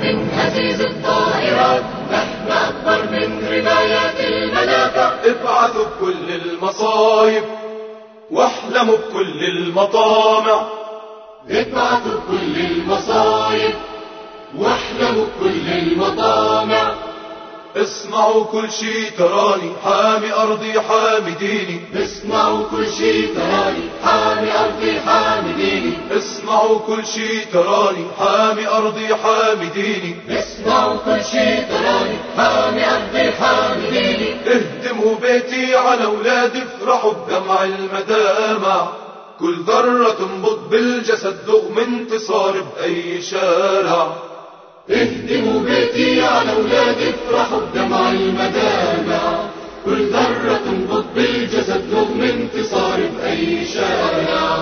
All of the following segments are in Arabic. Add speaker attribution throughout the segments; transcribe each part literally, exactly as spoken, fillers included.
Speaker 1: من هزيز الطائرات، احنا أكبر من رمايات المدافع.
Speaker 2: ابعثوا بكل المصايب واحلموا بكل المطامع.
Speaker 1: ابعثوا بكل المصايب واحلموا بكل المطامع.
Speaker 2: اسمعوا كل شي تراني حامي أرضي حامي ديني.
Speaker 1: اسمعوا كل شي تراني حامي أرضي حامي ديني.
Speaker 2: اسمعوا كل شي تراني حامي أرضي حامي ديني.
Speaker 1: اسمعوا كل شي تراني حامي أرضي حامي ديني.
Speaker 2: اهدموا بيتي على أولادي افرحوا بدمع المدامع. كل ذرة تنبض بالجسد رغم انتصار بأي شارع.
Speaker 1: اهدموا بيتي على أولادي افرحوا بدمع المدامع. كل ذرة تنبض بالجسد رغم انتصار بأي شارع.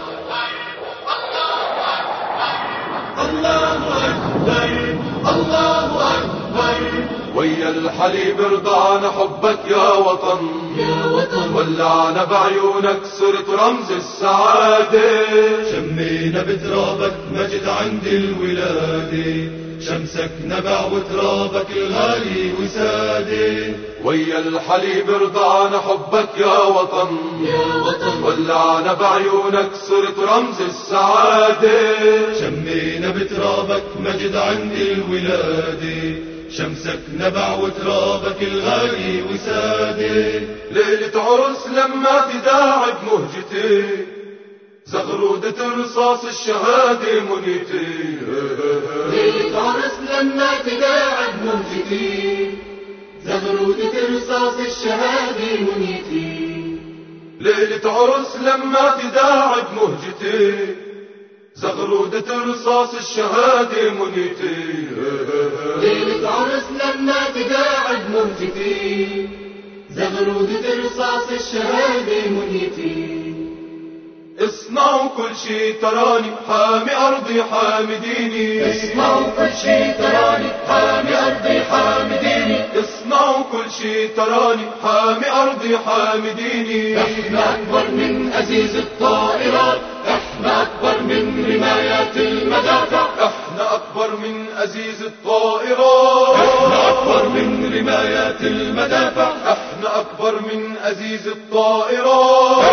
Speaker 1: الله أكبر الله أكبر.
Speaker 2: ويا الحليب ارضعنا حبك يا وطن،
Speaker 1: يا وطن
Speaker 2: ولعنا بعيونك صرت رمز السعادة.
Speaker 3: شمينا بترابك مجد عند الولادة، شمسك نبع وترابك الغالي وسادة.
Speaker 2: ويا الحليب ارضعنا حبك يا وطن،
Speaker 1: يا وطن
Speaker 2: ولعنا بعيونك صرت رمز السعادة.
Speaker 3: شمينا بترابك مجد عند الولادة، شمسك نبع وترابك الغالي وسادة.
Speaker 2: ليلة عرس لما تداعب مهجتي، زغرودة رصاص الشهادة منيتي.
Speaker 1: ليلة عرس لما تداعب مهجتي، زغرودة رصاص الشهادة منيتي.
Speaker 2: ليلة عرس لما تداعب مهجتي، زغرودة رصاص الشهادة منيتي.
Speaker 1: ليلة عرس لما تداعب مهجتي، زغرودة رصاص الشهادة منيتي.
Speaker 2: اسمعوا كل شي تراني حامي أرضي حامي ديني.
Speaker 1: اسمعوا كل شي تراني حامي أرضي حامي ديني.
Speaker 2: اسمعوا كل شي تراني حامي أرضي حامي ديني.
Speaker 1: احنا أكبر من أزيز الطائرات، احنا أكبر من رمايات المدافع.
Speaker 2: احنا أكبر من أزيز الطائرات،
Speaker 3: احنا أكبر من رمايات المدافع.
Speaker 2: احنا أكبر من أزيز الطائرات.